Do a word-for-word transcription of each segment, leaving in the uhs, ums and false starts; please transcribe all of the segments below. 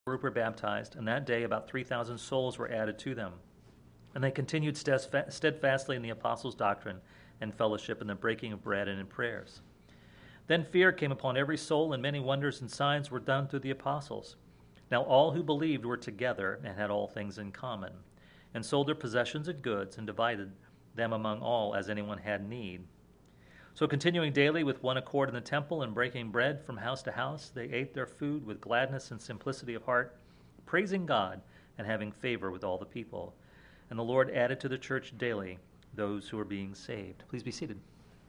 were baptized, and that day about three thousand souls were added to them. And they continued steadfastly in the apostles' doctrine and fellowship, in the breaking of bread and in prayers. Then fear came upon every soul, and many wonders and signs were done through the apostles. Now all who believed were together and had all things in common, and sold their possessions and goods, and divided them among all as anyone had need. So continuing daily with one accord in the temple and breaking bread from house to house, they ate their food with gladness and simplicity of heart, praising God and having favor with all the people. And the Lord added to the church daily those who were being saved. Please be seated.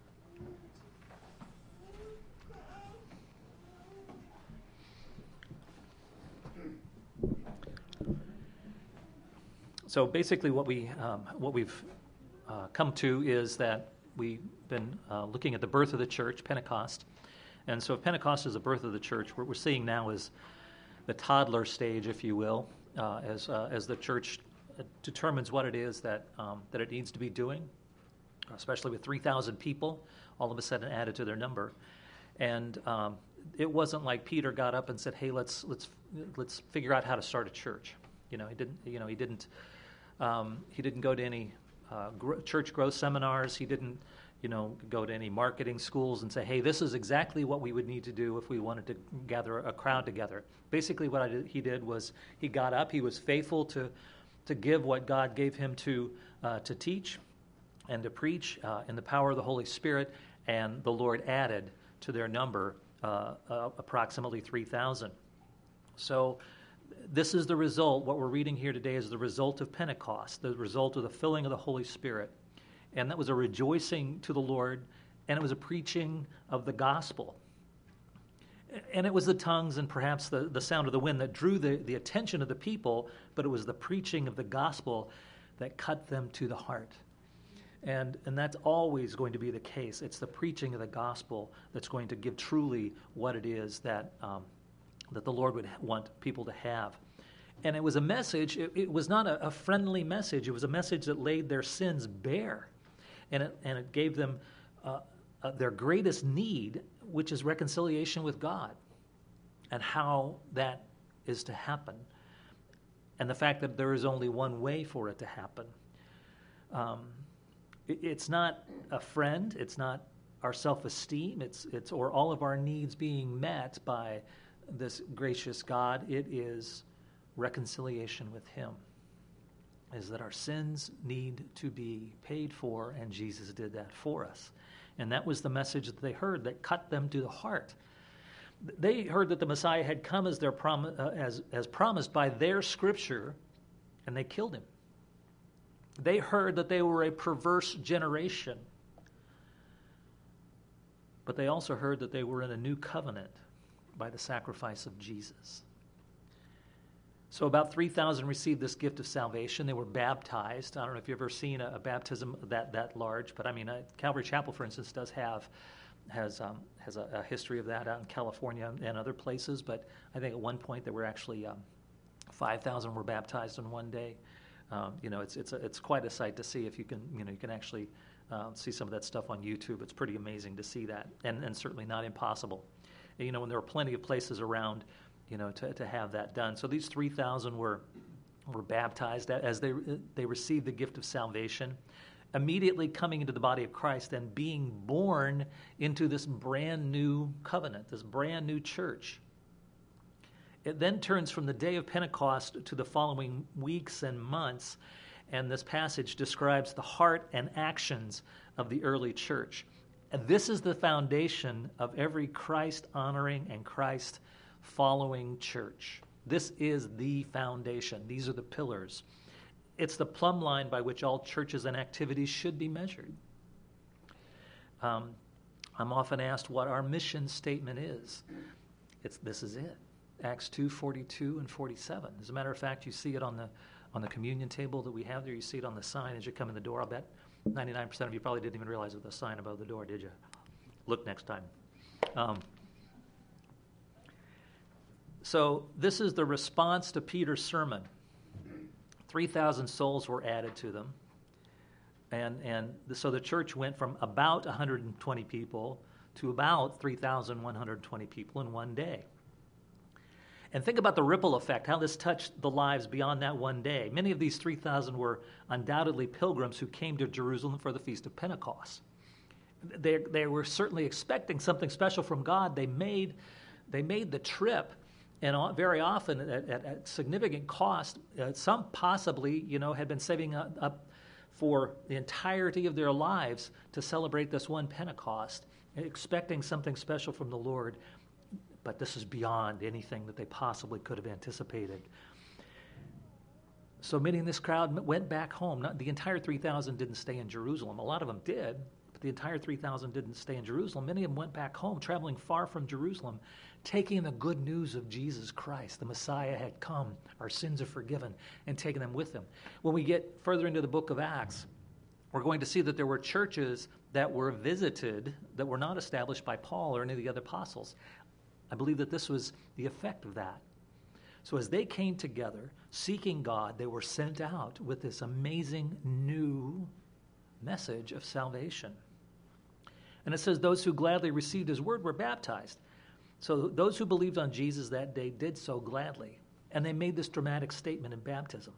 So basically what, we, um, what we've uh, come to is that we've been uh, looking at the birth of the church, Pentecost. And so if Pentecost is the birth of the church, what we're seeing now is the toddler stage, if you will, uh, as, uh, as the church determines what it is that, um, that it needs to be doing, especially with three thousand people all of a sudden added to their number. And um, it wasn't like Peter got up and said, hey, let's, let's, let's figure out how to start a church. You know, he didn't, you know, he didn't, um, he didn't go to any uh, gr- church growth seminars. He didn't, you know, go to any marketing schools and say, hey, this is exactly what we would need to do if we wanted to gather a crowd together. Basically what I did, he did was he got up, he was faithful to to give what God gave him to uh, to teach and to preach uh, in the power of the Holy Spirit, and the Lord added to their number uh, uh, approximately three thousand. So this is the result. What we're reading here today is the result of Pentecost, the result of the filling of the Holy Spirit. And that was a rejoicing to the Lord, and it was a preaching of the gospel. And it was the tongues and perhaps the, the sound of the wind that drew the, the attention of the people, but it was the preaching of the gospel that cut them to the heart. And, and that's always going to be the case. It's the preaching of the gospel that's going to give truly what it is that, um, that the Lord would want people to have. And it was a message, it, it was not a, a friendly message. It was a message that laid their sins bare. And it, and it gave them uh, uh, their greatest need, which is reconciliation with God, and how that is to happen, and the fact that there is only one way for it to happen. Um, it, it's not a friend, it's not our self-esteem, it's, it's or all of our needs being met by this gracious God. It is reconciliation with Him, is that our sins need to be paid for, and Jesus did that for us. And that was the message that they heard that cut them to the heart. They heard that the Messiah had come as, their prom- uh, as, as promised by their scripture, and they killed him. They heard that they were a perverse generation, but they also heard that they were in a new covenant by the sacrifice of Jesus. So about three thousand received this gift of salvation. They were baptized. I don't know if you've ever seen a, a baptism that, that large, but I mean, uh, Calvary Chapel, for instance, does have has um, has a, a history of that out in California and other places. But I think at one point there were actually um, five thousand were baptized in one day. Um, you know, it's it's a, it's quite a sight to see. If you can, you know, you can actually uh, see some of that stuff on YouTube. It's pretty amazing to see that, and and certainly not impossible. And, you know, when there are plenty of places around, you know, to, to have that done. So these three thousand were were baptized as they they received the gift of salvation, immediately coming into the body of Christ and being born into this brand new covenant, this brand new church. It then turns from the day of Pentecost to the following weeks and months, and this passage describes the heart and actions of the early church. And this is the foundation of every Christ-honoring and Christ following church. This is the foundation. These are the pillars. It's the plumb line by which all churches and activities should be measured. Um, I'm often asked what our mission statement is. It's this is it. Acts two, forty-two and forty-seven. As a matter of fact, you see it on the on the communion table that we have there. You see it on the sign as you come in the door. I'll bet ninety-nine percent of you probably didn't even realize it was a sign above the door, did you? Look next time. Um, So this is the response to Peter's sermon. three thousand souls were added to them. And, and so the church went from about one hundred twenty people to about three thousand one hundred twenty people in one day. And think about the ripple effect, how this touched the lives beyond that one day. Many of these three thousand were undoubtedly pilgrims who came to Jerusalem for the Feast of Pentecost. They, they were certainly expecting something special from God. They made, they made the trip, and very often at, at, at significant cost. Uh, some possibly, you know, had been saving up, up for the entirety of their lives to celebrate this one Pentecost, expecting something special from the Lord. But this is beyond anything that they possibly could have anticipated. So many in this crowd went back home. Not, the entire three thousand didn't stay in Jerusalem. A lot of them did, but the entire three thousand didn't stay in Jerusalem. Many of them went back home, traveling far from Jerusalem, taking the good news of Jesus Christ. The Messiah had come, our sins are forgiven, and taking them with him. When we get further into the book of Acts, we're going to see that there were churches that were visited that were not established by Paul or any of the other apostles. I believe that this was the effect of that. So as they came together, seeking God, they were sent out with this amazing new message of salvation. And it says those who gladly received his word were baptized. So those who believed on Jesus that day did so gladly. And they made this dramatic statement in baptism.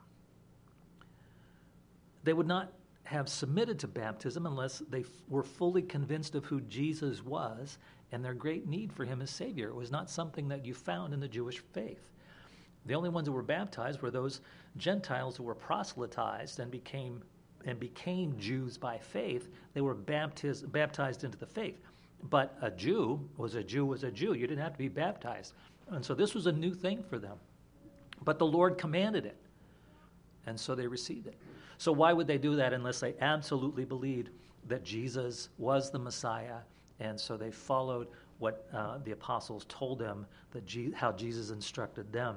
They would not have submitted to baptism unless they f- were fully convinced of who Jesus was and their great need for him as Savior. It was not something that you found in the Jewish faith. The only ones who were baptized were those Gentiles who were proselytized and became and became Jews by faith. They were baptized, baptized into the faith. But a Jew was a Jew was a Jew. You didn't have to be baptized. And so this was a new thing for them. But the Lord commanded it. And so they received it. So why would they do that unless they absolutely believed that Jesus was the Messiah? And so they followed what uh, the apostles told them, that Je- how Jesus instructed them.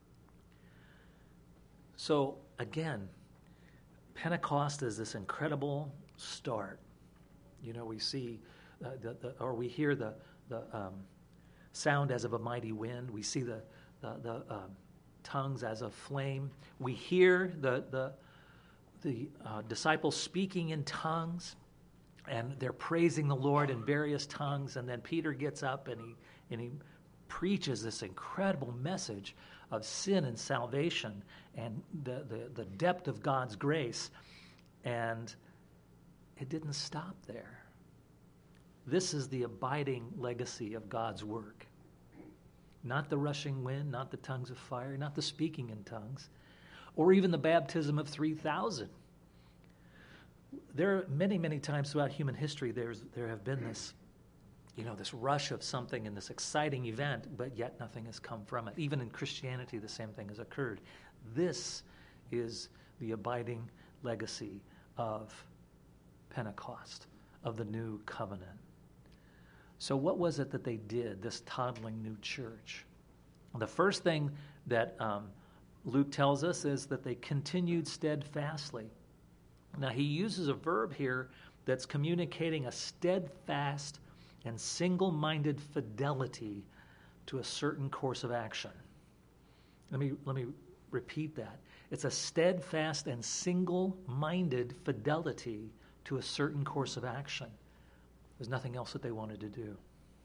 So again, Pentecost is this incredible start. You know, we see, uh, the, the, or we hear the the um, sound as of a mighty wind. We see the the, the um, tongues as of flame. We hear the the the uh, disciples speaking in tongues, and they're praising the Lord in various tongues. And then Peter gets up and he and he preaches this incredible message of sin and salvation and the, the, the depth of God's grace. And it didn't stop there. This is the abiding legacy of God's work. Not the rushing wind, not the tongues of fire, not the speaking in tongues, or even the baptism of three thousand. There are many, many times throughout human history, there's, there have been this, you know, this rush of something and this exciting event, but yet nothing has come from it. Even in Christianity, the same thing has occurred. This is the abiding legacy of Pentecost, of the new covenant. So what was it that they did, this toddling new church? The first thing that um, Luke tells us is that they continued steadfastly. Now, he uses a verb here that's communicating a steadfast and single-minded fidelity to a certain course of action. Let me, let me repeat that. It's a steadfast and single-minded fidelity to a certain course of action. There's nothing else that they wanted to do.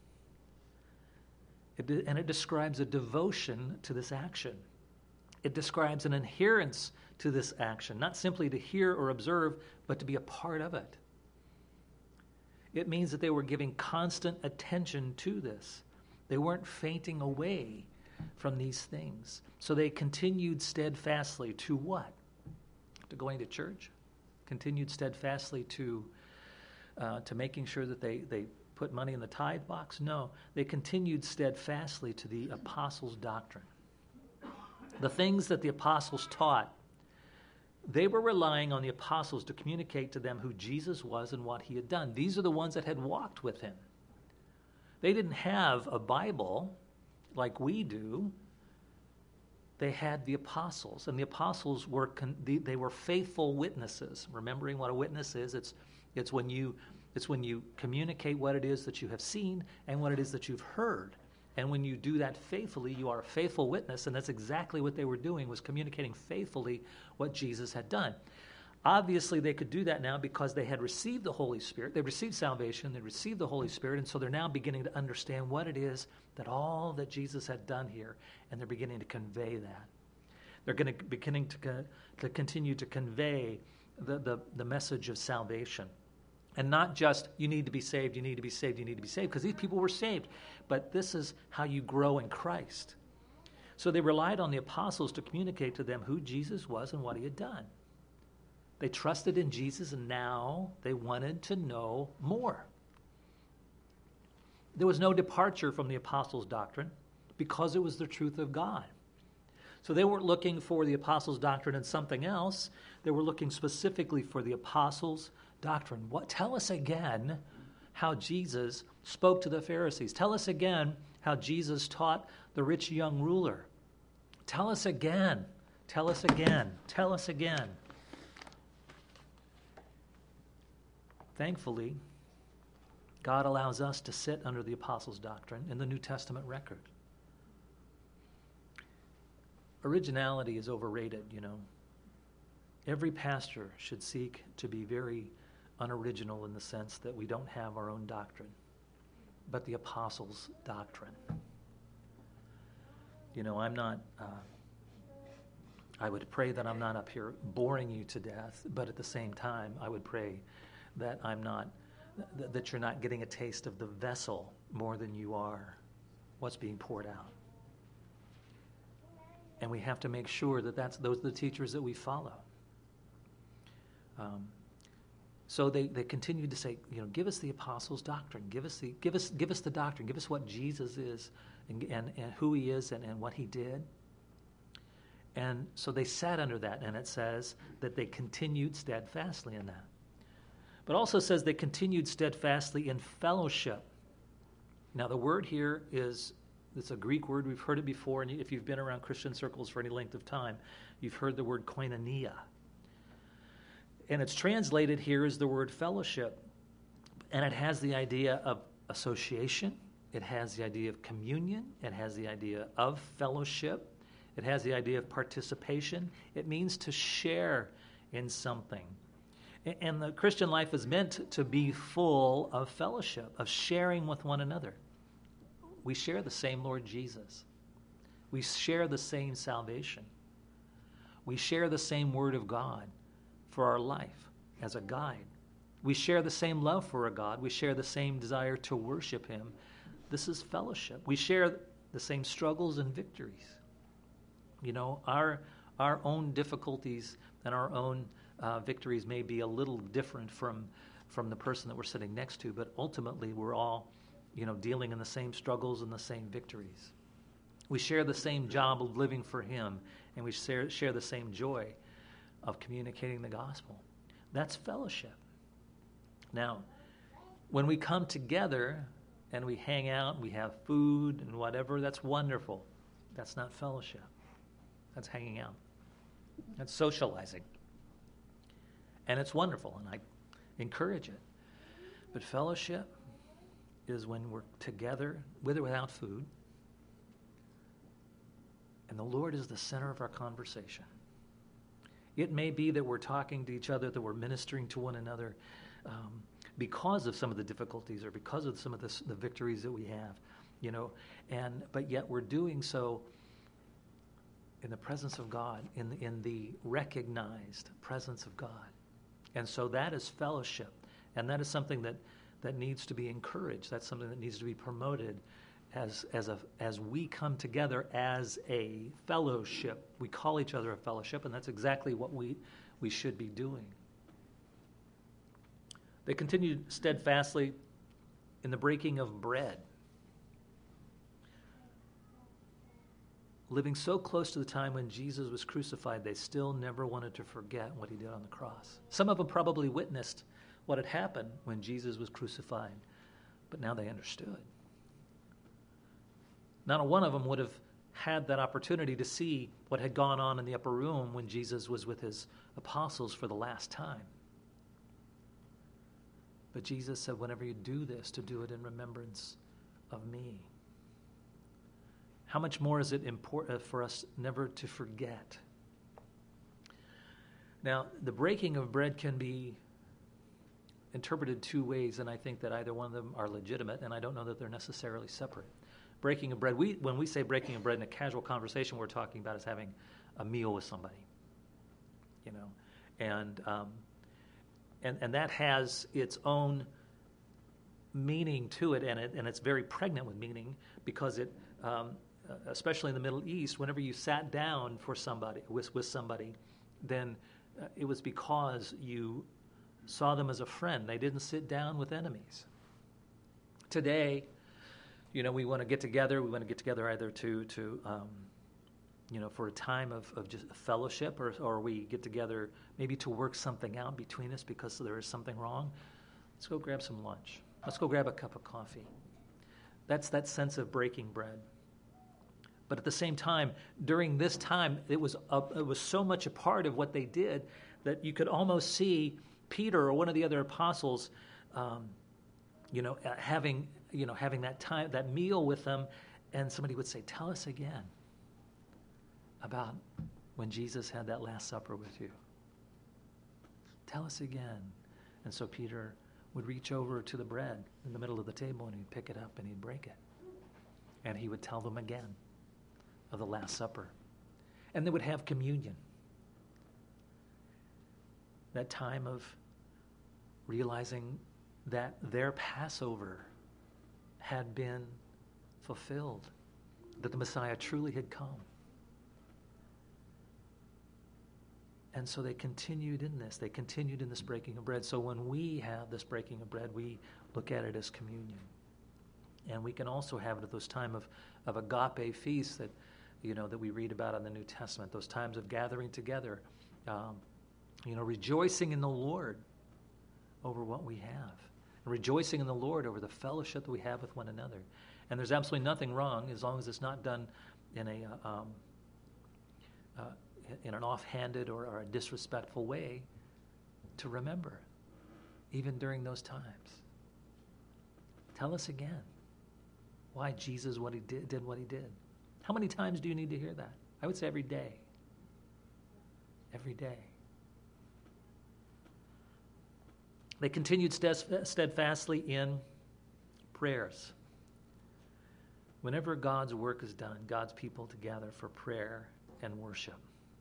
It, and it describes a devotion to this action. It describes an adherence to this action, not simply to hear or observe, but to be a part of it. It means that they were giving constant attention to this. They weren't fainting away from these things. So they continued steadfastly to what? To going to church? Continued steadfastly to uh, to making sure that they, they put money in the tithe box? No. They continued steadfastly to the apostles' doctrine. The things that the apostles taught, they were relying on the apostles to communicate to them who Jesus was and what he had done. These are the ones that had walked with him. They didn't have a Bible like we do. They had the apostles, and the apostles were con- they were faithful witnesses. Remembering what a witness is, it's it's when you it's when you communicate what it is that you have seen and what it is that you've heard. And when you do that faithfully, you are a faithful witness, and that's exactly what they were doing, was communicating faithfully what Jesus had done. Obviously, they could do that now because they had received the Holy Spirit. They received salvation. They received the Holy Spirit. And so they're now beginning to understand what it is that all that Jesus had done here. And they're beginning to convey that. They're going to beginning to, co- to continue to convey the, the, the message of salvation. And not just, you need to be saved, you need to be saved, you need to be saved. Because these people were saved. But this is how you grow in Christ. So they relied on the apostles to communicate to them who Jesus was and what he had done. They trusted in Jesus, and now they wanted to know more. There was no departure from the apostles' doctrine because it was the truth of God. So they weren't looking for the apostles' doctrine and something else. They were looking specifically for the apostles' doctrine. What? Tell us again how Jesus spoke to the Pharisees. Tell us again how Jesus taught the rich young ruler. Tell us again. Tell us again. Tell us again. Thankfully, God allows us to sit under the apostles' doctrine in the New Testament record. Originality is overrated, you know. Every pastor should seek to be very unoriginal in the sense that we don't have our own doctrine, but the apostles' doctrine. You know, I'm not, uh, I would pray that I'm not up here boring you to death, but at the same time, I would pray that I'm not, th- that you're not getting a taste of the vessel more than you are what's being poured out. And we have to make sure that that's, those are the teachers that we follow. Um, so they, they continued to say, you know, give us the apostles' doctrine. Give us the give us give us the doctrine. Give us what Jesus is and and, and who he is and, and what he did. And so they sat under that, and it says that they continued steadfastly in that. But also says they continued steadfastly in fellowship. Now the word here is, it's a Greek word. We've heard it before, and if you've been around Christian circles for any length of time, you've heard the word koinonia. And it's translated here as the word fellowship. And it has the idea of association. It has the idea of communion. It has the idea of fellowship. It has the idea of participation. It means to share in something. And the Christian life is meant to be full of fellowship, of sharing with one another. We share the same Lord Jesus. We share the same salvation. We share the same Word of God for our life as a guide. We share the same love for a God. We share the same desire to worship him. This is fellowship. We share the same struggles and victories. You know, our, our own difficulties and our own Uh, victories may be a little different from from the person that we're sitting next to, but ultimately we're all, you know, dealing in the same struggles and the same victories. We share the same job of living for him, and we share, share the same joy of communicating the gospel. That's fellowship. Now, when we come together and we hang out, we have food and whatever, that's wonderful. That's not fellowship. That's hanging out. That's socializing. And it's wonderful, and I encourage it. But fellowship is when we're together, with or without food, and the Lord is the center of our conversation. It may be that we're talking to each other, that we're ministering to one another um, because of some of the difficulties or because of some of the, the victories that we have, you know, and but yet we're doing so in the presence of God, in the, in the recognized presence of God. And so that is fellowship, and that is something that, that needs to be encouraged. That's something that needs to be promoted as as a as we come together as a fellowship. We call each other a fellowship, and that's exactly what we we should be doing. They continued steadfastly in the breaking of bread. Living so close to the time when Jesus was crucified, they still never wanted to forget what he did on the cross. Some of them probably witnessed what had happened when Jesus was crucified, but now they understood. Not a one of them would have had that opportunity to see what had gone on in the upper room when Jesus was with his apostles for the last time. But Jesus said, whenever you do this, to do it in remembrance of me. How much more is it important for us never to forget? Now, the breaking of bread can be interpreted two ways, and I think that either one of them are legitimate, and I don't know that they're necessarily separate. Breaking of bread, we, when we say breaking of bread in a casual conversation, we're talking about is having a meal with somebody, you know, and um, and and that has its own meaning to it, and it and it's very pregnant with meaning because it, um, especially in the Middle East, whenever you sat down for somebody with with somebody, then uh, it was because you saw them as a friend. They didn't sit down with enemies. Today, you know, we want to get together. We want to get together either to, to um, you know, for a time of, of just fellowship, or, or we get together maybe to work something out between us because there is something wrong. Let's go grab some lunch. Let's go grab a cup of coffee. That's that sense of breaking bread. But at the same time, during this time, it was a, it was so much a part of what they did that you could almost see Peter or one of the other apostles, um, you know, having you know having that time, that meal with them, and somebody would say, "Tell us again about when Jesus had that Last Supper with you. Tell us again." And so Peter would reach over to the bread in the middle of the table, and he'd pick it up and he'd break it, and he would tell them again of the Last Supper, and they would have communion. That time of realizing that their Passover had been fulfilled, that the Messiah truly had come. And so they continued in this. They continued in this breaking of bread. So when we have this breaking of bread, we look at it as communion. And we can also have it at those times of, of agape feasts that, you know, that we read about in the New Testament, those times of gathering together, um, you know, rejoicing in the Lord over what we have, and rejoicing in the Lord over the fellowship that we have with one another. And there's absolutely nothing wrong as long as it's not done in a uh, um, uh, in an offhanded or, or a disrespectful way, to remember, even during those times. Tell us again why Jesus what he did, did what he did. How many times do you need to hear that? I would say every day. Every day. They continued steadfastly in prayers. Whenever God's work is done, God's people together for prayer and worship.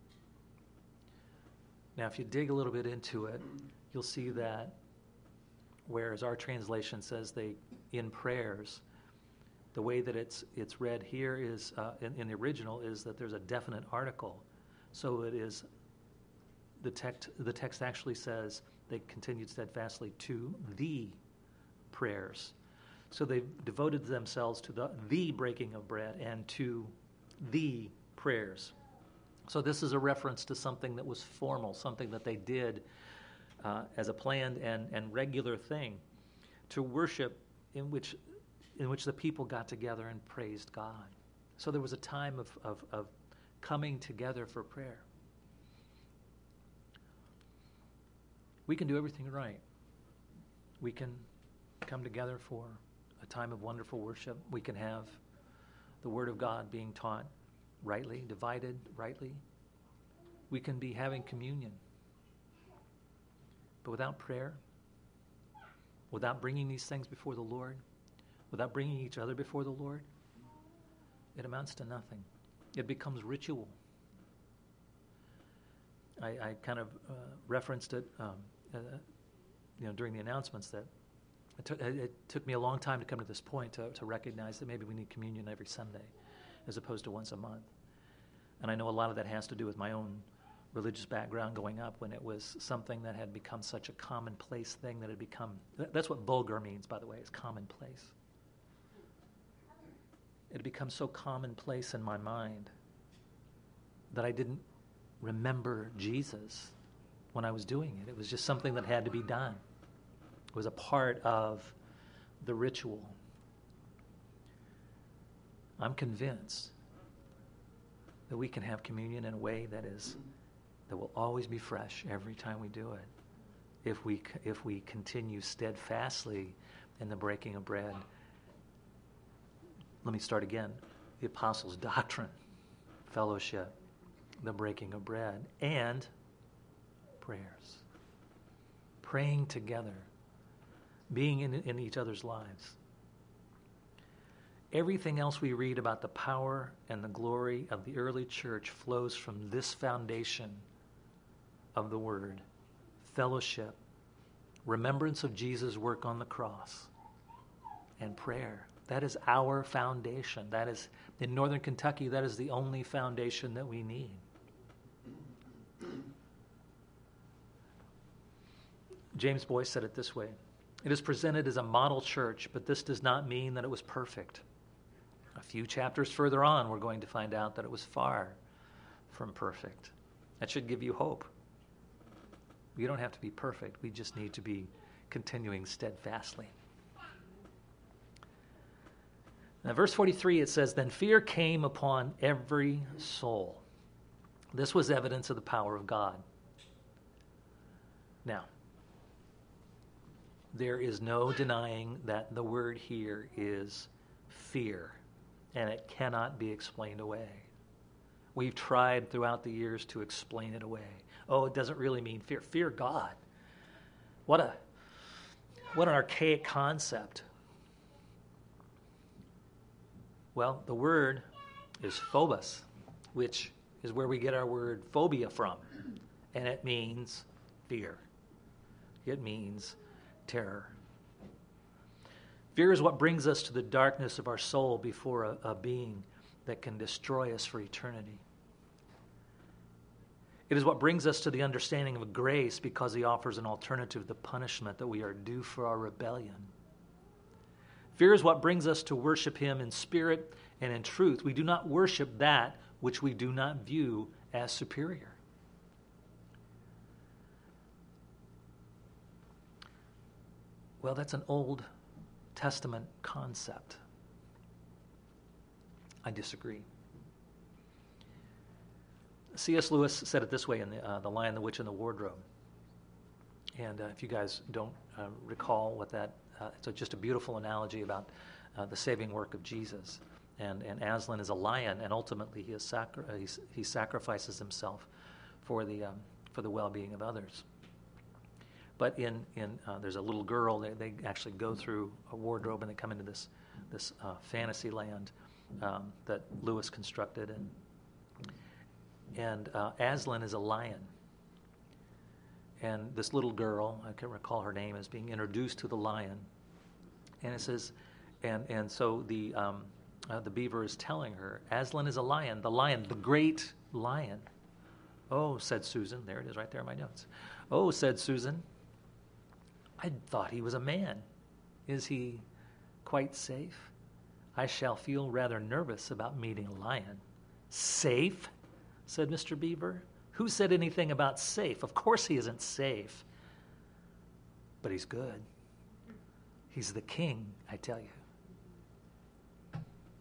Now, if you dig a little bit into it, you'll see that whereas our translation says they in prayers, the way that it's it's read here is uh, in, in the original is that there's a definite article. So it is the text. The text actually says they continued steadfastly to the prayers. So they devoted themselves to the the breaking of bread and to the prayers. So this is a reference to something that was formal, something that they did uh, as a planned and, and regular thing to worship, in which in which the people got together and praised God. So there was a time of, of, of coming together for prayer. We can do everything right. We can come together for a time of wonderful worship. We can have the Word of God being taught rightly, divided rightly. We can be having communion. But without prayer, without bringing these things before the Lord, without bringing each other before the Lord, it amounts to nothing. It becomes ritual. I, I kind of uh, referenced it um, uh, you know, during the announcements that it took, it took me a long time to come to this point to, to recognize that maybe we need communion every Sunday as opposed to once a month. And I know a lot of that has to do with my own religious background growing up, when it was something that had become such a commonplace thing that had become, that's what vulgar means, by the way, is commonplace. It had become so commonplace in my mind that I didn't remember Jesus when I was doing it. It was just something that had to be done. It was a part of the ritual. I'm convinced that we can have communion in a way that is that will always be fresh every time we do it. If we if we continue steadfastly in the breaking of bread. Let me start again. The apostles' doctrine, fellowship, the breaking of bread, and prayers, praying together, being in, in each other's lives. Everything else we read about the power and the glory of the early church flows from this foundation of the Word: fellowship, remembrance of Jesus' work on the cross, and prayer. That is our foundation. That is, in Northern Kentucky, that is the only foundation that we need. James Boyce said it this way: it is presented as a model church, but this does not mean that it was perfect. A few chapters further on, we're going to find out that it was far from perfect. That should give you hope. We don't have to be perfect. We just need to be continuing steadfastly. Now, verse forty-three, it says, "Then fear came upon every soul." This was evidence of the power of God. Now, there is no denying that the word here is fear, and it cannot be explained away. We've tried throughout the years to explain it away. Oh, it doesn't really mean fear. Fear God. What a what an archaic concept. Well, the word is phobos, which is where we get our word phobia from, and it means fear. It means terror. Fear is what brings us to the darkness of our soul before a, a being that can destroy us for eternity. It is what brings us to the understanding of grace because he offers an alternative to the punishment that we are due for our rebellion. Fear is what brings us to worship him in spirit and in truth. We do not worship that which we do not view as superior. Well, that's an Old Testament concept. I disagree. C S Lewis said it this way in the, uh, the Lion, the Witch, and the Wardrobe. And uh, if you guys don't uh, recall what that, uh, it's a, just a beautiful analogy about uh, the saving work of Jesus. And, and Aslan is a lion, and ultimately he, is sacri- uh, he's, he sacrifices himself for the, um, for the well-being of others. But in, in uh, there's a little girl, they, they actually go through a wardrobe and they come into this, this uh, fantasy land um, that Lewis constructed. And, and uh, Aslan is a lion. And this little girl, I can't recall her name, is being introduced to the lion. And it says, and, and so the, um, uh, the beaver is telling her, Aslan is a lion, the lion, the great lion. Oh, said Susan, there it is right there in my notes. Oh, said Susan, I thought he was a man. Is he quite safe? I shall feel rather nervous about meeting a lion. Safe? Said Mister Beaver. Who said anything about safe? Of course he isn't safe. But he's good. He's the king, I tell you.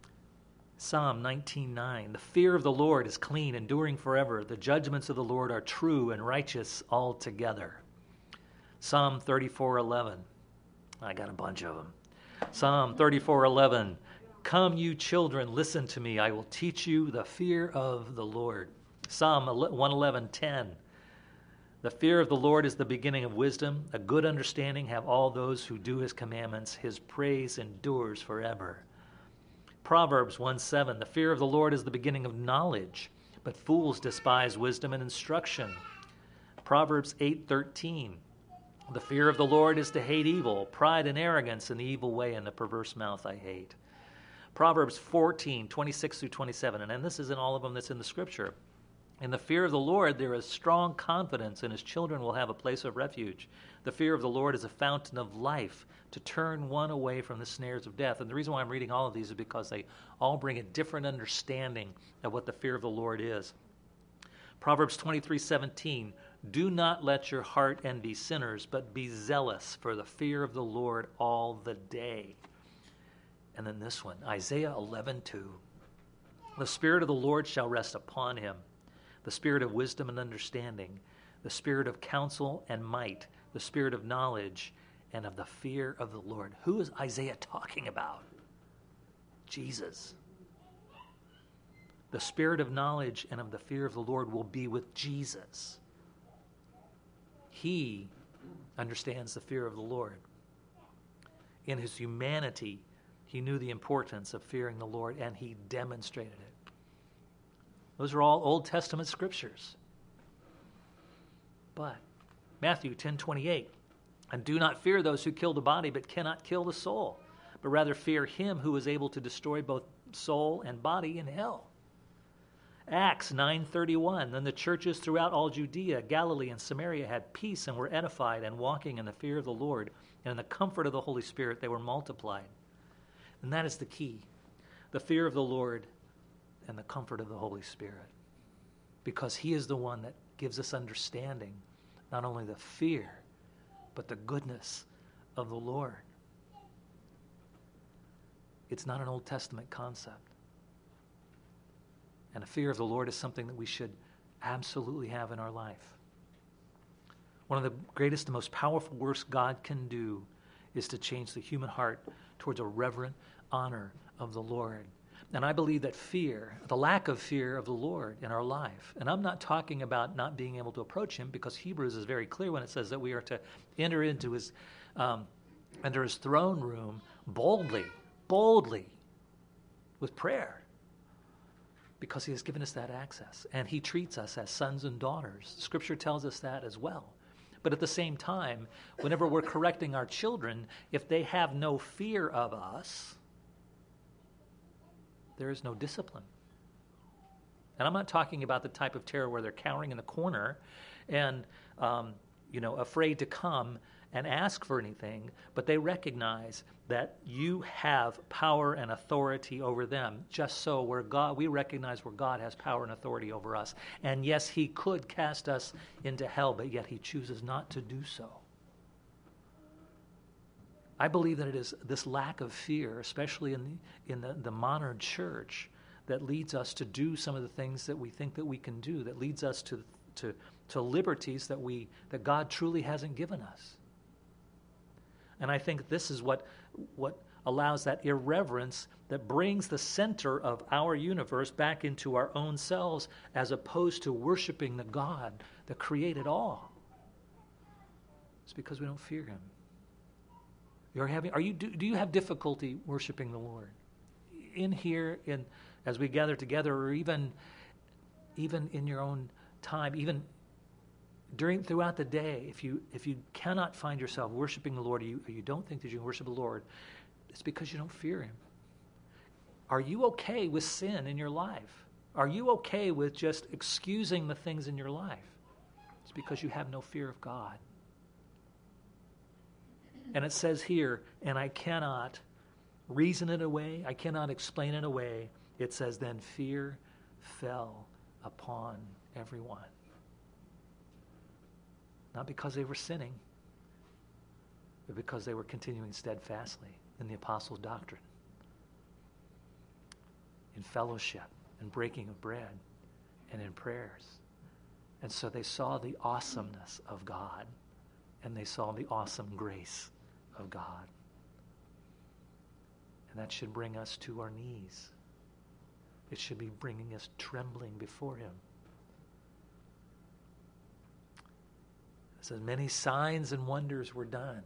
Psalm nineteen nine. The fear of the Lord is clean, enduring forever. The judgments of the Lord are true and righteous altogether. Psalm thirty-four eleven. I got a bunch of them. Psalm thirty-four eleven. Come, you children, listen to me. I will teach you the fear of the Lord. Psalm one eleven ten. The fear of the Lord is the beginning of wisdom. A good understanding have all those who do his commandments. His praise endures forever. Proverbs one seven. The fear of the Lord is the beginning of knowledge, but fools despise wisdom and instruction. Proverbs eight thirteen. The fear of the Lord is to hate evil, pride and arrogance, and the evil way and the perverse mouth I hate. Proverbs fourteen twenty-six through twenty-seven, and then this isn't all of them that's in the scripture. In the fear of the Lord there is strong confidence, and his children will have a place of refuge. The fear of the Lord is a fountain of life, to turn one away from the snares of death. And the reason why I'm reading all of these is because they all bring a different understanding of what the fear of the Lord is. Proverbs twenty-three seventeen. Do not let your heart envy sinners, but be zealous for the fear of the Lord all the day. And then this one, Isaiah eleven two. The Spirit of the Lord shall rest upon him, the Spirit of wisdom and understanding, the Spirit of counsel and might, the Spirit of knowledge and of the fear of the Lord. Who is Isaiah talking about? Jesus. The Spirit of knowledge and of the fear of the Lord will be with Jesus. He understands the fear of the Lord. In his humanity, he knew the importance of fearing the Lord, and he demonstrated it. Those are all Old Testament scriptures. But Matthew ten twenty-eight, and do not fear those who kill the body but cannot kill the soul, but rather fear him who is able to destroy both soul and body in hell. Acts nine thirty-one, then the churches throughout all Judea, Galilee, and Samaria had peace and were edified, and walking in the fear of the Lord and in the comfort of the Holy Spirit they were multiplied. And that is the key, the fear of the Lord and the comfort of the Holy Spirit, because he is the one that gives us understanding, not only the fear, but the goodness of the Lord. It's not an Old Testament concept. And the fear of the Lord is something that we should absolutely have in our life. One of the greatest and most powerful works God can do is to change the human heart towards a reverent honor of the Lord. And I believe that fear, the lack of fear of the Lord in our life, and I'm not talking about not being able to approach him, because Hebrews is very clear when it says that we are to enter into his, um, enter his throne room boldly, boldly, with prayer, because he has given us that access, and he treats us as sons and daughters. Scripture tells us that as well. But at the same time, whenever we're correcting our children, if they have no fear of us, there is no discipline. And I'm not talking about the type of terror where they're cowering in the corner and, um, you know, afraid to come and ask for anything, but they recognize that you have power and authority over them. Just so where God, we recognize where God has power and authority over us. And yes, he could cast us into hell, but yet he chooses not to do so. I believe that it is this lack of fear, especially in the, in the, the modern church, that leads us to do some of the things that we think that we can do, that leads us to, to, to liberties that we that God truly hasn't given us. And I think this is what, what allows that irreverence that brings the center of our universe back into our own selves, as opposed to worshiping the God that created all. It's because we don't fear him. You're having, are you, do, do you have difficulty worshiping the Lord? In here, in as we gather together, or even, even in your own time, even during throughout the day, if you if you cannot find yourself worshiping the Lord, or you, or you don't think that you can worship the Lord, it's because you don't fear him. Are you okay with sin in your life? Are you okay with just excusing the things in your life? It's because you have no fear of God. And it says here, and I cannot reason it away, I cannot explain it away. It says, then fear fell upon everyone. Not because they were sinning, but because they were continuing steadfastly in the apostles' doctrine, in fellowship, in breaking of bread, and in prayers. And so they saw the awesomeness of God, and they saw the awesome grace of God. And that should bring us to our knees. It should be bringing us trembling before him. It says, many signs and wonders were done.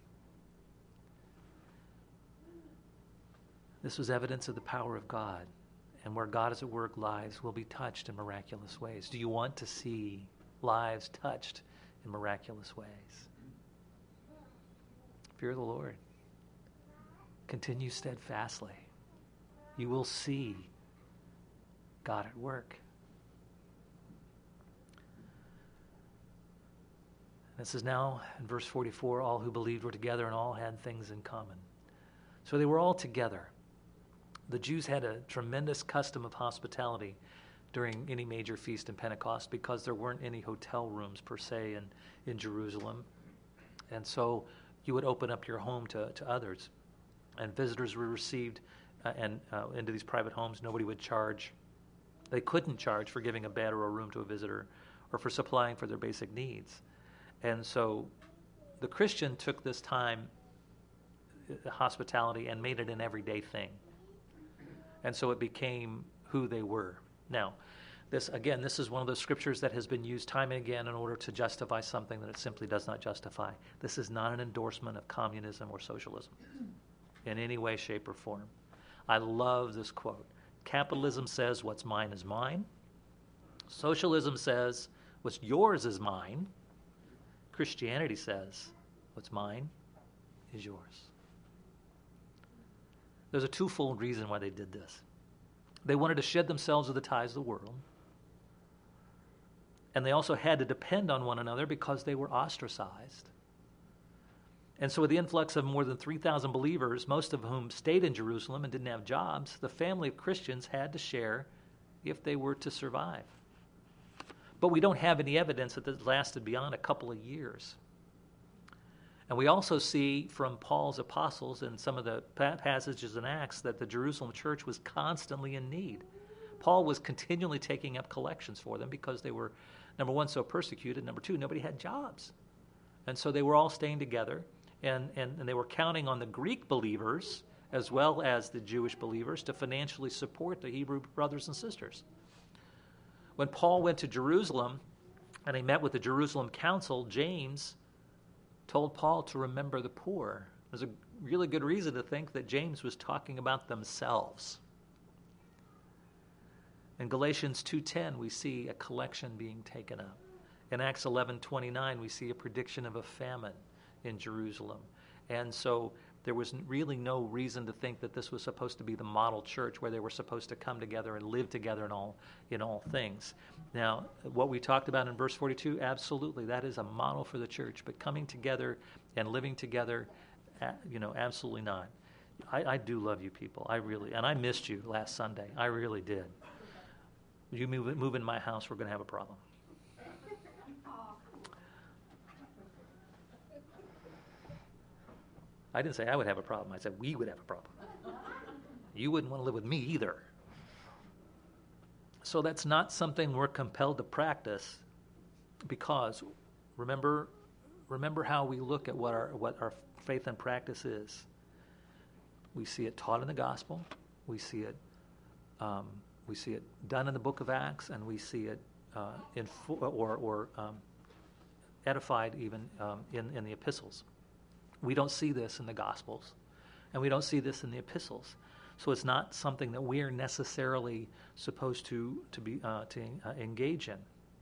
This was evidence of the power of God. And where God is at work, lives will be touched in miraculous ways. Do you want to see lives touched in miraculous ways? Fear the Lord. Continue steadfastly. You will see God at work. And it says now in verse forty-four, all who believed were together and all had things in common. So they were all together. The Jews had a tremendous custom of hospitality during any major feast in Pentecost, because there weren't any hotel rooms per se in, in Jerusalem. And so you would open up your home to, to others. And visitors were received uh, and uh, into these private homes. Nobody would charge. They couldn't charge for giving a bed or a room to a visitor, or for supplying for their basic needs. And so the Christian took this time, uh, hospitality, and made it an everyday thing. And so it became who they were. Now, This, again, this is one of those scriptures that has been used time and again in order to justify something that it simply does not justify. This is not an endorsement of communism or socialism in any way, shape, or form. I love this quote. Capitalism says what's mine is mine. Socialism says what's yours is mine. Christianity says what's mine is yours. There's a twofold reason why they did this. They wanted to shed themselves of the ties of the world. And they also had to depend on one another because they were ostracized. And so with the influx of more than three thousand believers, most of whom stayed in Jerusalem and didn't have jobs, the family of Christians had to share if they were to survive. But we don't have any evidence that this lasted beyond a couple of years. And we also see from Paul's apostles and some of the passages in Acts that the Jerusalem church was constantly in need. Paul was continually taking up collections for them because they were, number one, so persecuted. Number two, nobody had jobs. And so they were all staying together, and, and, and they were counting on the Greek believers as well as the Jewish believers to financially support the Hebrew brothers and sisters. When Paul went to Jerusalem and he met with the Jerusalem council, James told Paul to remember the poor. There's a really good reason to think that James was talking about themselves. In Galatians two ten, we see a collection being taken up. In Acts eleven twenty-nine, we see a prediction of a famine in Jerusalem. And so there was really no reason to think that this was supposed to be the model church where they were supposed to come together and live together in all in all things. Now, what we talked about in verse forty-two, absolutely, that is a model for the church. But coming together and living together, you know, absolutely not. I, I do love you people. I really, and I missed you last Sunday. I really did. You move, move in my house, we're going to have a problem. I didn't say I would have a problem. I said we would have a problem. You wouldn't want to live with me either. So that's not something we're compelled to practice because remember remember how we look at what our what our faith and practice is. We see it taught in the gospel. We see it um, we see it done in the book of Acts, and we see it uh, in or or um, edified even um, in in the epistles. We don't see this in the Gospels, and we don't see this in the epistles. So it's not something that we are necessarily supposed to to be uh, to uh, engage in.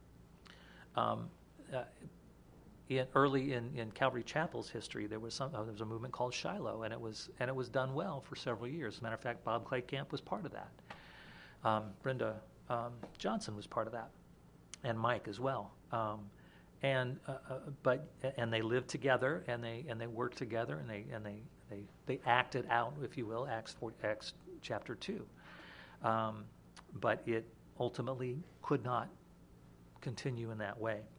Um, uh, in, early in, in Calvary Chapel's history, there was some uh, there was a movement called Shiloh, and it was and it was done well for several years. As a matter of fact, Bob Claycamp was part of that. Um, Brenda um, Johnson was part of that, and Mike as well. Um, And uh, uh, but and they lived together, and they and they worked together, and they and they they, they acted out, if you will, Acts four, Acts chapter two. Um, but it ultimately could not continue in that way.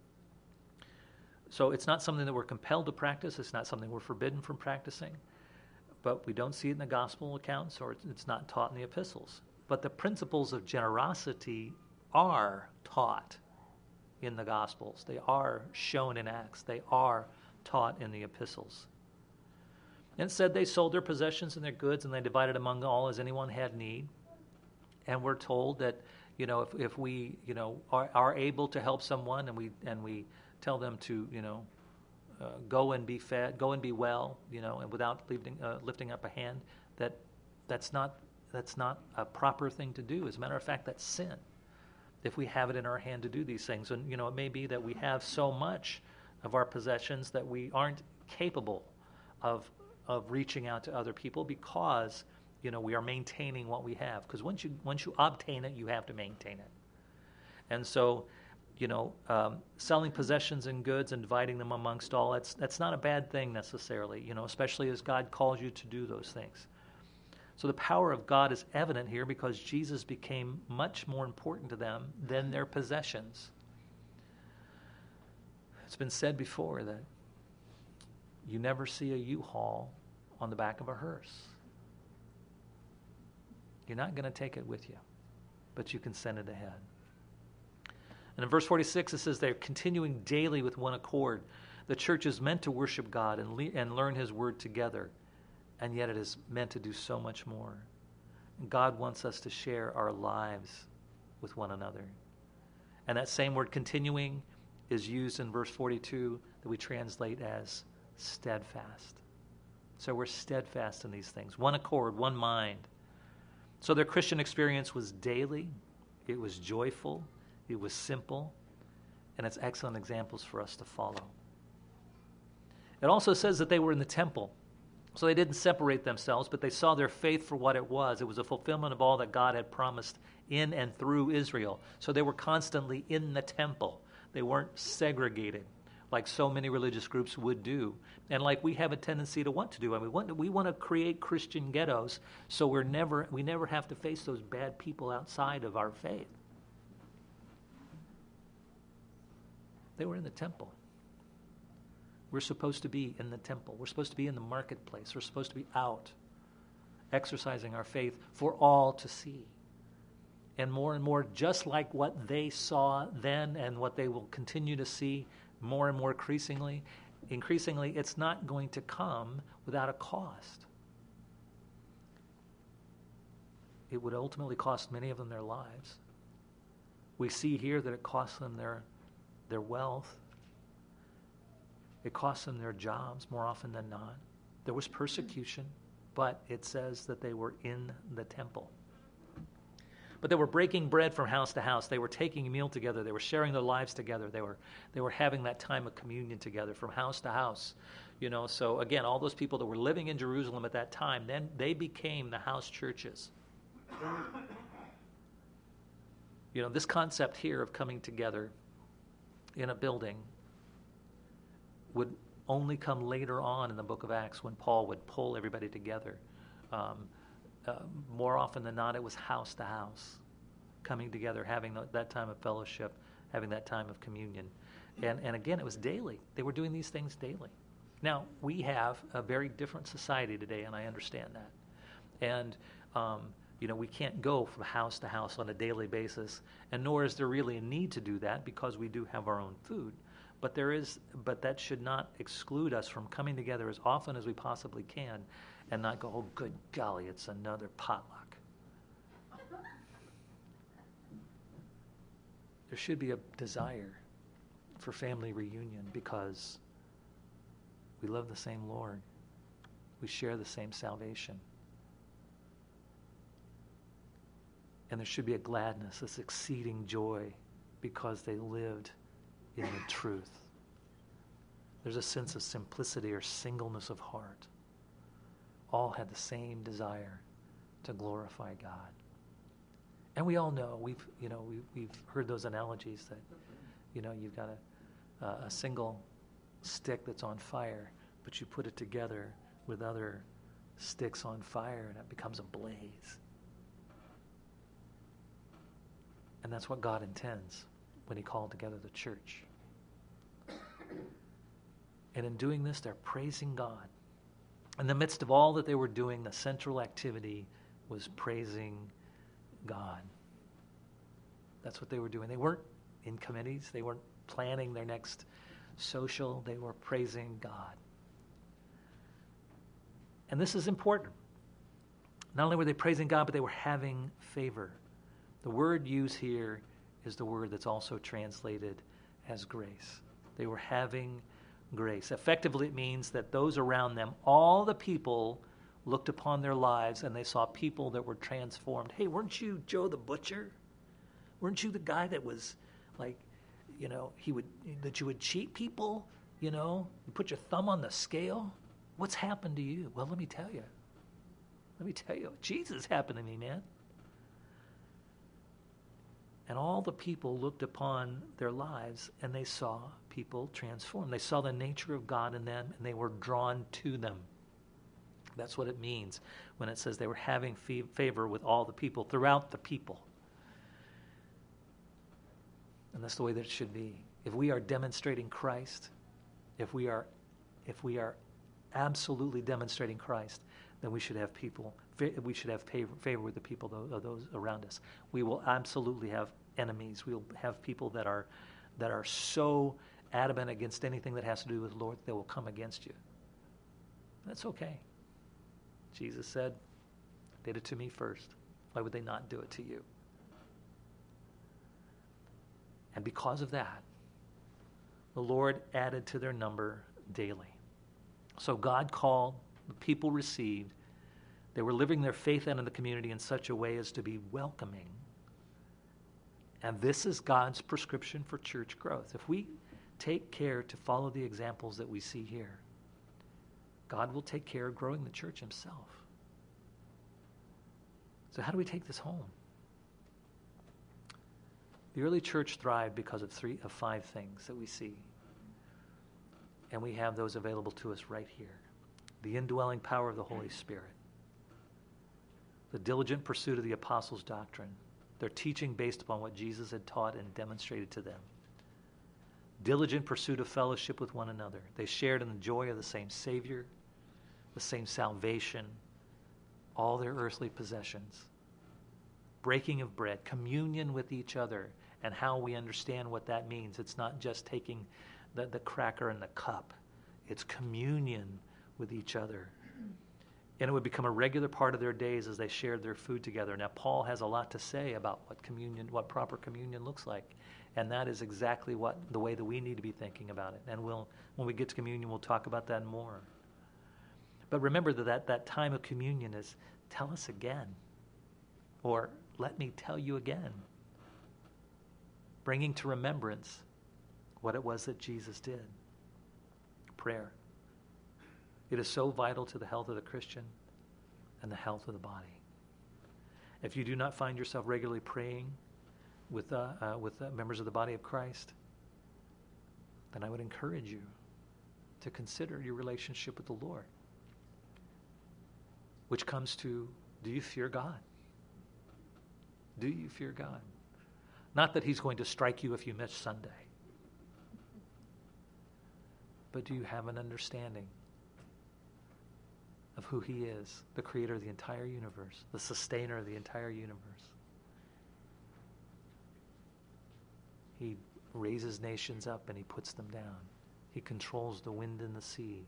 So it's not something that we're compelled to practice. It's not something we're forbidden from practicing. But we don't see it in the gospel accounts, or it's, it's not taught in the epistles. But the principles of generosity are taught in the Gospels. They are shown in Acts. They are taught in the epistles. And it said they sold their possessions and their goods, and they divided among all as anyone had need. And we're told that, you know, if, if we, you know, are, are able to help someone, and we and we tell them to, you know, uh, go and be fed, go and be well, you know, and without lifting uh, lifting up a hand, that that's not that's not a proper thing to do. As a matter of fact, that's sin. If we have it in our hand to do these things. And, you know, it may be that we have so much of our possessions that we aren't capable of of reaching out to other people because, you know, we are maintaining what we have. Because once you once you obtain it, you have to maintain it. And so, you know, um, selling possessions and goods and dividing them amongst all, that's, that's not a bad thing necessarily, you know, especially as God calls you to do those things. So the power of God is evident here because Jesus became much more important to them than their possessions. It's been said before that you never see a U-Haul on the back of a hearse. You're not going to take it with you, but you can send it ahead. And in verse forty-six, it says they're continuing daily with one accord. The church is meant to worship God and, le- and learn His word together. And yet it is meant to do so much more. God wants us to share our lives with one another. And that same word continuing is used in verse forty-two that we translate as steadfast. So we're steadfast in these things. One accord, one mind. So their Christian experience was daily. It was joyful. It was simple. And it's excellent examples for us to follow. It also says that they were in the temple. So they didn't separate themselves, but they saw their faith for what it was. It was a fulfillment of all that God had promised in and through Israel. So they were constantly in the temple. They weren't segregated like so many religious groups would do, and like we have a tendency to want to do. I mean, we want to, we want to create Christian ghettos so we're never we never have to face those bad people outside of our faith. They were in the temple. We're supposed to be in the temple. We're supposed to be in the marketplace. We're supposed to be out, exercising our faith for all to see. And more and more, just like what they saw then and what they will continue to see more and more increasingly, increasingly, it's not going to come without a cost. It would ultimately cost many of them their lives. We see here that it cost them their, their wealth. It cost them their jobs more often than not. There was persecution, but it says that they were in the temple. But they were breaking bread from house to house. They were taking a meal together. They were sharing their lives together. They were they were having that time of communion together from house to house. You know, so again, all those people that were living in Jerusalem at that time, then they became the house churches. You know, this concept here of coming together in a building would only come later on in the book of Acts when Paul would pull everybody together. Um, Uh, more often than not, it was house to house, coming together, having the, that time of fellowship, having that time of communion. And, and again, it was daily. They were doing these things daily. Now, we have a very different society today, and I understand that. And, um, you know, we can't go from house to house on a daily basis, and nor is there really a need to do that because we do have our own food. But there is, but that should not exclude us from coming together as often as we possibly can and not go, oh, good golly, it's another potluck. There should be a desire for family reunion because we love the same Lord. We share the same salvation. And there should be a gladness, this exceeding joy because they lived in the truth. There's a sense of simplicity or singleness of heart. All had the same desire to glorify God. And we all know, we've, you know, we've, we've heard those analogies that, you know, you've got a, uh, a single stick that's on fire, but you put it together with other sticks on fire and it becomes a blaze. And that's what God intends when he called together the church. And in doing this, they're praising God. In the midst of all that they were doing, the central activity was praising God. That's what they were doing. They weren't in committees. They weren't planning their next social. They were praising God. And this is important. Not only were they praising God, but they were having favor. The word used here is the word that's also translated as grace. They were having grace. Effectively, it means that those around them, all the people, looked upon their lives and they saw people that were transformed. Hey, weren't you Joe the butcher? Weren't you the guy that was like, you know, he would that you would cheat people? You know, you put your thumb on the scale. What's happened to you? Well, let me tell you. Let me tell you, Jesus happened to me, man. And all the people looked upon their lives and they saw people transformed. They saw the nature of God in them and they were drawn to them. That's what it means when it says they were having favor with all the people, throughout the people. And that's the way that it should be. If we are demonstrating Christ, if we are, if we are absolutely demonstrating Christ, then we should have people, we should have favor, favor with the people, those, those around us. We will absolutely have enemies. We will have people that are, that are so adamant against anything that has to do with the Lord, they will come against you. That's okay. Jesus said, they did it to me first. Why would they not do it to you? And because of that, the Lord added to their number daily. So God called, the people received. They were living their faith out in the community in such a way as to be welcoming. And this is God's prescription for church growth. If we take care to follow the examples that we see here, God will take care of growing the church himself. So how do we take this home? The early church thrived because of three of five things that we see. And we have those available to us right here. The indwelling power of the Holy Spirit. The diligent pursuit of the apostles' doctrine. Their teaching based upon what Jesus had taught and demonstrated to them. Diligent pursuit of fellowship with one another. They shared in the joy of the same Savior, the same salvation, all their earthly possessions. Breaking of bread, communion with each other, and how we understand what that means. It's not just taking the, the cracker and the cup. It's communion with each other. And it would become a regular part of their days as they shared their food together. Now, Paul has a lot to say about what communion, what proper communion looks like. And that is exactly what the way that we need to be thinking about it. And we'll, when we get to communion, we'll talk about that more. But remember that that, that time of communion is, tell us again. Or let me tell you again. Bringing to remembrance what it was that Jesus did. Prayer. It is so vital to the health of the Christian and the health of the body. If you do not find yourself regularly praying with, uh, uh, with uh, members of the body of Christ, then I would encourage you to consider your relationship with the Lord. Which comes to, do you fear God? Do you fear God? Not that he's going to strike you if you miss Sunday. But do you have an understanding of who he is, the creator of the entire universe, the sustainer of the entire universe? He raises nations up and he puts them down. He controls the wind and the sea.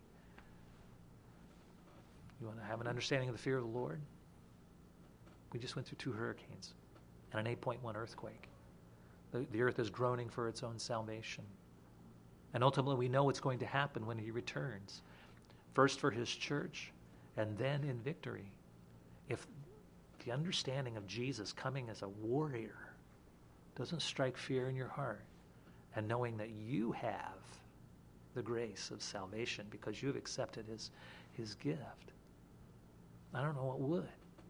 You want to have an understanding of the fear of the Lord? We just went through two hurricanes and an eight point one earthquake. The, the earth is groaning for its own salvation. And ultimately we know what's going to happen when he returns. First for his church, and then in victory. If the understanding of Jesus coming as a warrior doesn't strike fear in your heart, and knowing that you have the grace of salvation because you've accepted his, his gift, I don't know what would.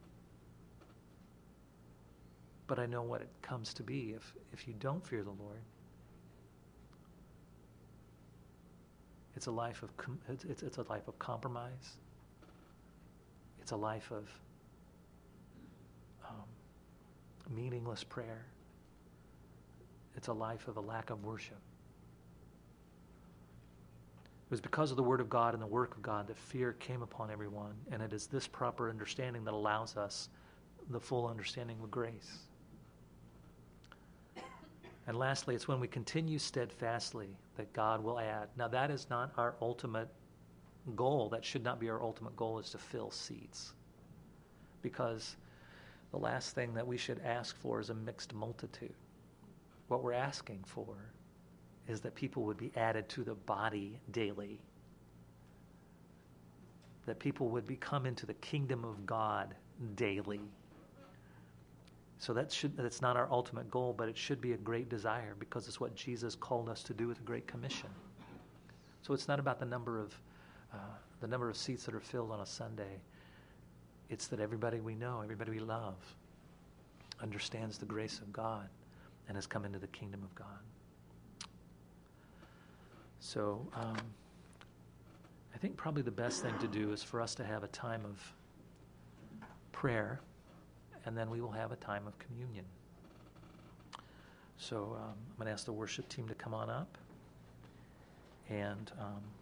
But I know what it comes to be if, if you don't fear the Lord. It's a life of com- it's, it's, it's a life of compromise. It's a life of um, meaningless prayer. It's a life of a lack of worship. It was because of the Word of God and the work of God that fear came upon everyone, and it is this proper understanding that allows us the full understanding of grace. And lastly, it's when we continue steadfastly that God will add. Now, that is not our ultimate goal. That should not be our ultimate goal, is to fill seats. Because the last thing that we should ask for is a mixed multitude. What we're asking for is that people would be added to the body daily. That people would become into the kingdom of God daily. So that should, that's not our ultimate goal, but it should be a great desire because it's what Jesus called us to do with the Great Commission. So it's not about the number of uh, the number of seats that are filled on a Sunday. It's that everybody we know, everybody we love, understands the grace of God and has come into the kingdom of God. So um, I think probably the best thing to do is for us to have a time of prayer, and then we will have a time of communion. So um, I'm going to ask the worship team to come on up. And um,